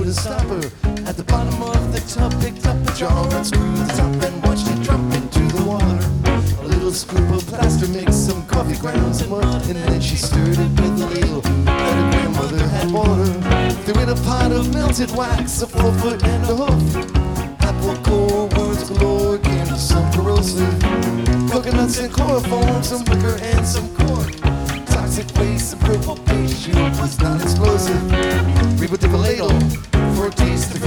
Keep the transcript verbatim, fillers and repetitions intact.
put a stopper at the bottom of the tub, picked up a jar and screwed the top and watched it drop into the water. A little scoop of plaster mixed some coffee grounds and mud, and then she stirred it with a ladle that her grandmother had bought her. Threw in a pot of melted wax, a full foot and a hoof. Apple core, words galore, candy, some corrosive. Coconuts and chloroform, some liquor and some cork. Toxic waste, some purple paste, she was non-explosive. We would dip a ladle for a taste of